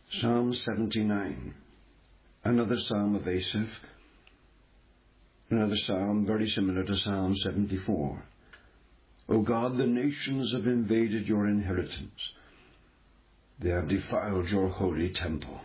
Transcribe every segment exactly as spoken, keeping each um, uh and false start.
Psalm seventy-nine, another psalm of Asaph, another psalm very similar to Psalm seventy-four. O God, the nations have invaded your inheritance. They have defiled your holy temple.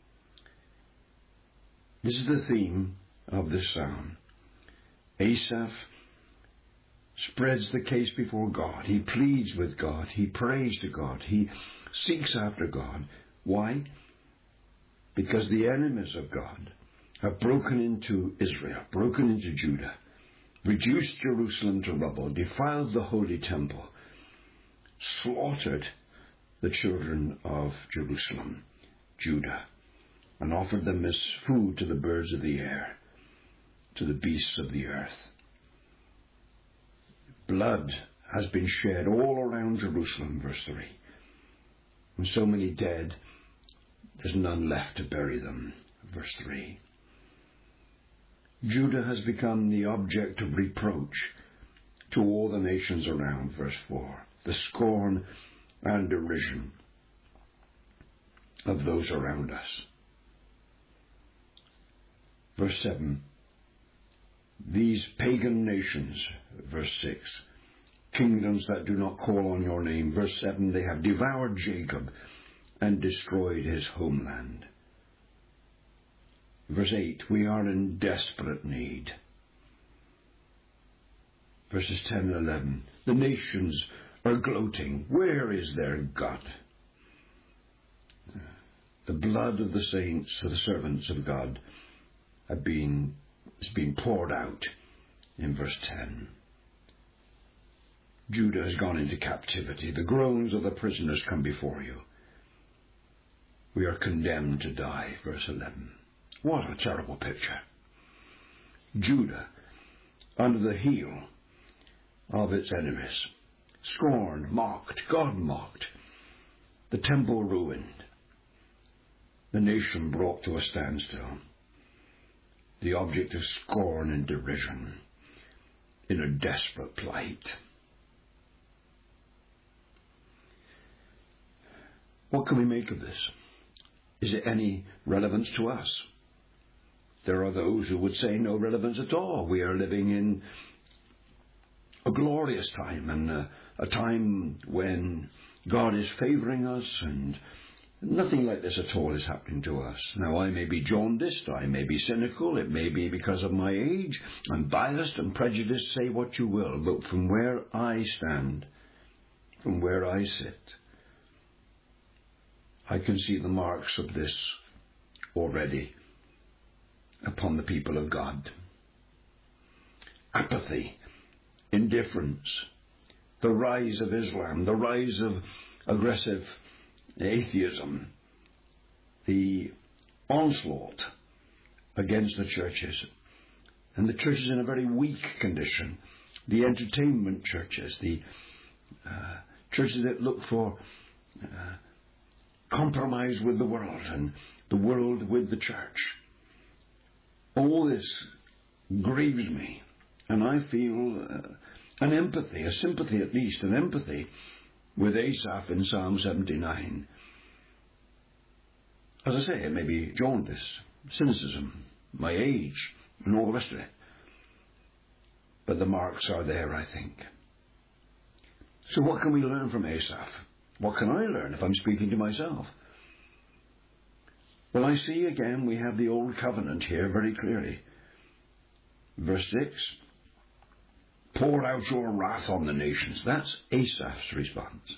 This is the theme of this psalm. Asaph spreads the case before God. He pleads with God. He prays to God. He seeks after God. Why? Because the enemies of God have broken into Israel, broken into Judah, reduced Jerusalem to rubble, defiled the holy temple, slaughtered the children of Jerusalem, Judah, and offered them as food to the birds of the air, to the beasts of the earth. Blood has been shed all around Jerusalem, verse three. And so many dead, there's none left to bury them, verse three. Judah has become the object of reproach to all the nations around, verse four. The scorn and derision of those around us. Verse seven. These pagan nations, verse six. Kingdoms that do not call on your name, verse seven. They have devoured Jacob and destroyed his homeland. Verse eight. We are in desperate need. Verses ten and eleven. The nations are gloating. Where is their God? The blood of the saints, the servants of God, have been, has been poured out in verse ten. Judah has gone into captivity. The groans of the prisoners come before you. We are condemned to die, verse eleven. What a terrible picture. Judah under the heel of its enemies. Scorned, mocked, God mocked. The temple ruined. The nation brought to a standstill. The object of scorn and derision in a desperate plight. What can we make of this? Is it any relevance to us? There are those who would say no relevance at all. We are living in a glorious time, and a, a time when God is favouring us, and nothing like this at all is happening to us. Now, I may be jaundiced, I may be cynical, it may be because of my age, I'm biased and prejudiced, say what you will, but from where I stand, from where I sit, I can see the marks of this already upon the people of God. Apathy, indifference, the rise of Islam, the rise of aggressive atheism, the onslaught against the churches, and the churches in a very weak condition, the entertainment churches, the uh, churches that look for uh, compromise with the world and the world with the church. All this grieves me, and I feel uh, an empathy, a sympathy at least, an empathy with Asaph in Psalm seventy-nine. As I say, it may be jaundice, cynicism, my age, and all the rest of it. But the marks are there, I think. So what can we learn from Asaph? What can I learn if I'm speaking to myself? Well, I see again we have the old covenant here very clearly. Verse six. Pour out your wrath on the nations. That's Asaph's response.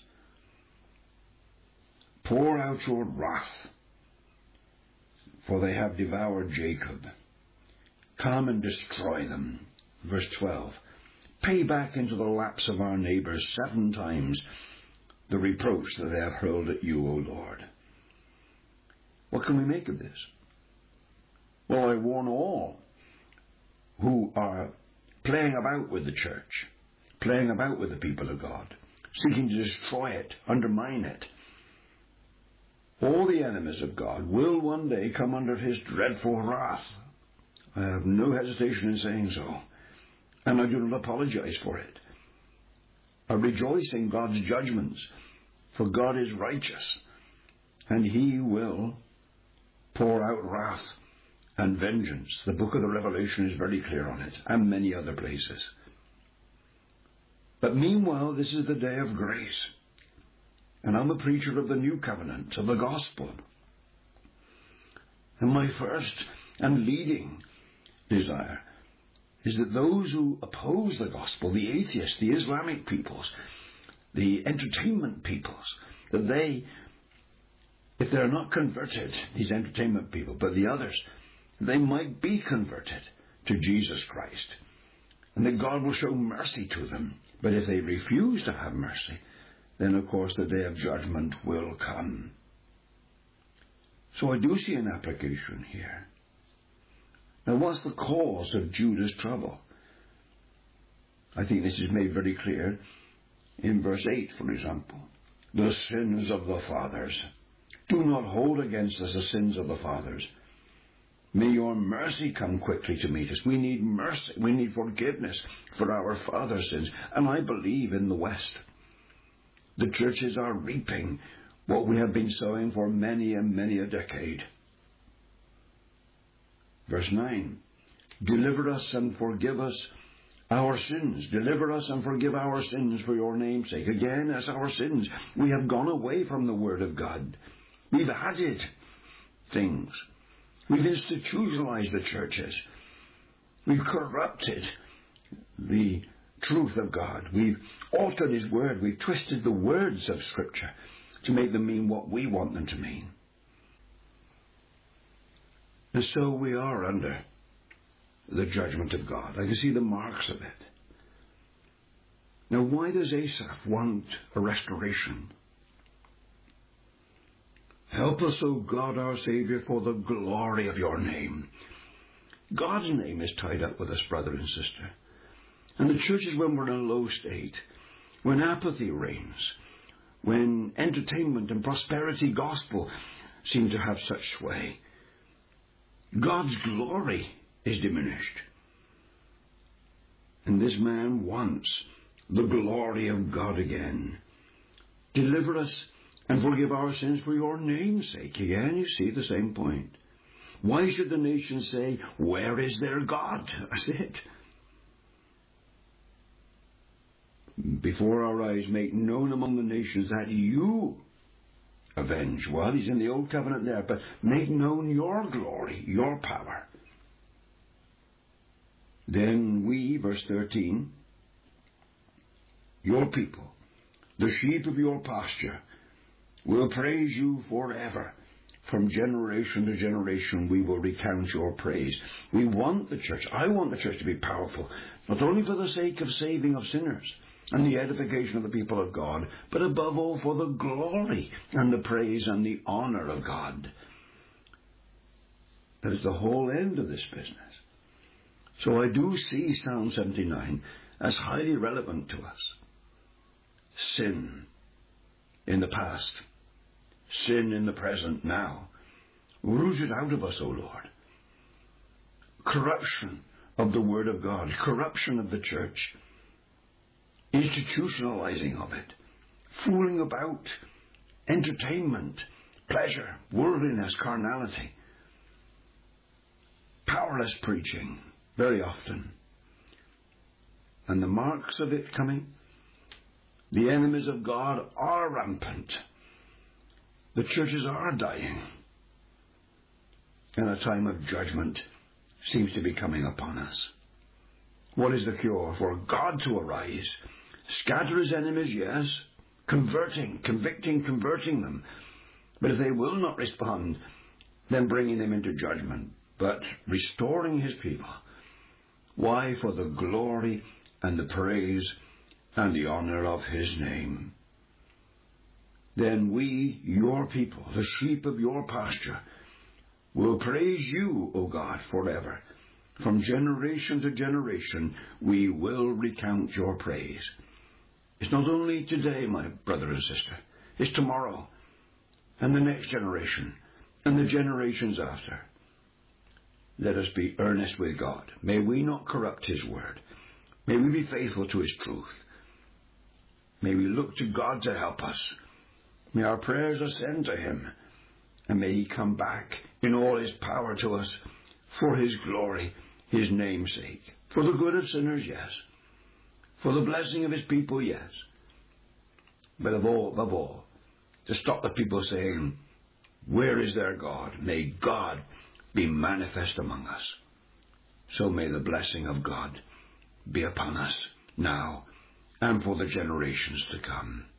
Pour out your wrath, for they have devoured Jacob. Come and destroy them. Verse twelve. Pay back into the laps of our neighbors seven times the reproach that they have hurled at you, O Lord. What can we make of this? Well, I warn all who are playing about with the church, playing about with the people of God, seeking to destroy it, undermine it. All the enemies of God will one day come under his dreadful wrath. I have no hesitation in saying so, and I do not apologize for it. I rejoice in God's judgments, for God is righteous, and he will pour out wrath and vengeance. The book of the Revelation is very clear on it, and many other places. But meanwhile, this is the day of grace. And I'm a preacher of the new covenant, of the gospel. And my first and leading desire is that those who oppose the gospel, the atheists, the Islamic peoples, the entertainment peoples, that they, if they're not converted, these entertainment people, but the others, they might be converted to Jesus Christ. And that God will show mercy to them. But if they refuse to have mercy, then of course the day of judgment will come. So I do see an application here. Now, what's the cause of Judah's trouble? I think this is made very clear in verse eight, for example. The sins of the fathers. Do not hold against us the sins of the fathers. May your mercy come quickly to meet us. We need mercy. We need forgiveness for our fathers' sins. And I believe in the West, the churches are reaping what we have been sowing for many and many a decade. Verse nine, deliver us and forgive us our sins. Deliver us and forgive our sins for your name's sake. Again, as our sins, we have gone away from the Word of God. We've added things. We've institutionalized the churches. We've corrupted the truth of God. We've altered His Word. We've twisted the words of Scripture to make them mean what we want them to mean. And so we are under the judgment of God. I can see the marks of it. Now, why does Asaph want a restoration? Help us, O God, our Savior, for the glory of your name. God's name is tied up with us, brother and sister. And the church is when we're in a low state, when apathy reigns, when entertainment and prosperity gospel seem to have such sway. God's glory is diminished. And this man wants the glory of God again. Deliver us and forgive our sins for your name's sake. Again, you see the same point. Why should the nations say, where is their God? That's it. Before our eyes, make known among the nations that you avenge. Well, he's in the old covenant there, but make known your glory, your power. Then we, verse thirteen, your people, the sheep of your pasture, will praise you forever. From generation to generation we will recount your praise. We want the church, I want the church to be powerful, not only for the sake of saving of sinners and the edification of the people of God, but above all for the glory and the praise and the honor of God. That is the whole end of this business. So I do see Psalm seventy-nine as highly relevant to us. Sin in the past, sin in the present now, root it out of us, O Lord. Corruption of the Word of God, corruption of the church, institutionalizing of it, fooling about, entertainment, pleasure, worldliness, carnality, powerless preaching, very often. And the marks of it coming, the enemies of God are rampant. The churches are dying. And a time of judgment seems to be coming upon us. What is the cure? For God to arise, scatter his enemies, yes, converting, convicting, converting them. But if they will not respond, then bringing them into judgment, but restoring his people. Why? For the glory and the praise and the honor of his name. Then we, your people, the sheep of your pasture, will praise you, O God, forever. From generation to generation, we will recount your praise. It's not only today, my brother and sister. It's tomorrow, and the next generation, and the generations after. Let us be earnest with God. May we not corrupt his word. May we be faithful to his truth. May we look to God to help us. May our prayers ascend to him. And may he come back in all his power to us for his glory, his name's sake. For the good of sinners, yes. For the blessing of his people, yes. But of all, above all, to stop the people saying, where is their God? May God be manifest among us. So may the blessing of God be upon us now and for the generations to come.